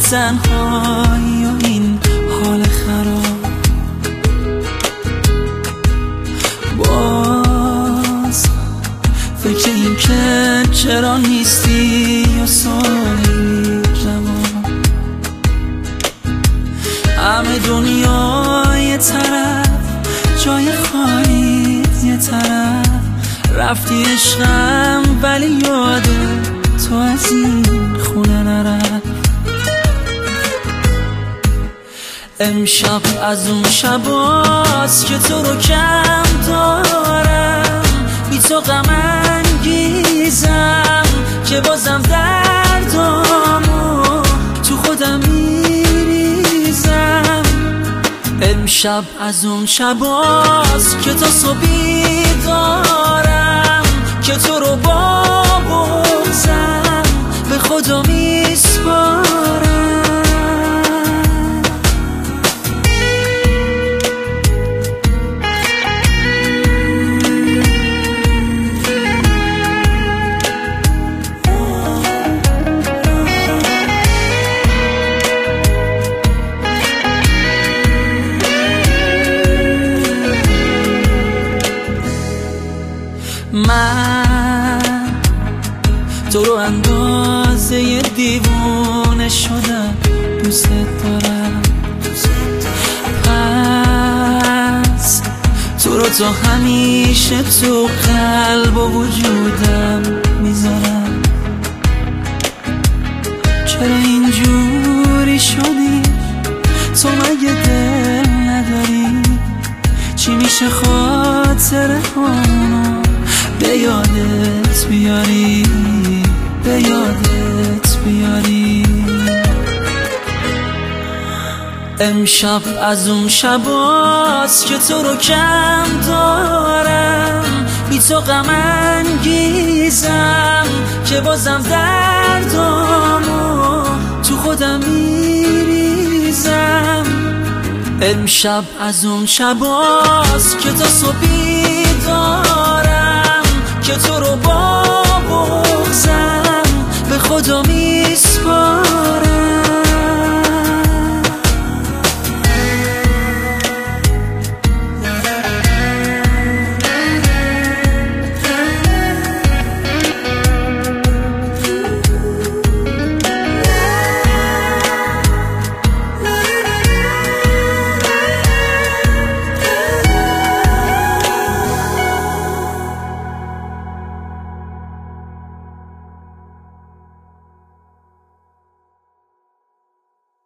تنهایی و این حال خراب، باز فکر این که چرا نیستی یا سالی جواب. همه دنیا یه طرف، جای خالی یه طرف، رفتی عشقم ولی یاده تو از این خونه نرفت. امشب از اون شباست که تو رو کم دارم، بی تو غم انگیزم که بازم دردامو تو خودم میریزم. امشب از اون شباست که تا صبحی دارم، که تو رو با بغضم به خدا میسپارم. من تو رو اندازه دیوونه شدم، دوست دارم. پس تو رو تا همیشه تو قلب و وجودم میذارم. چرا اینجوری شدی؟ تو مگه دل نداری؟ چی میشه خاطره هامونو به یادت بیاری، به یادت بیاری؟ امشب از اون شباست که تو رو کم دارم، بی تو غم انگیزم که بازم دردامو تو خودم میریزم. امشب از اون شباست که تا صبحی دارم، که تو رو با بغضم به خدا میسپارم.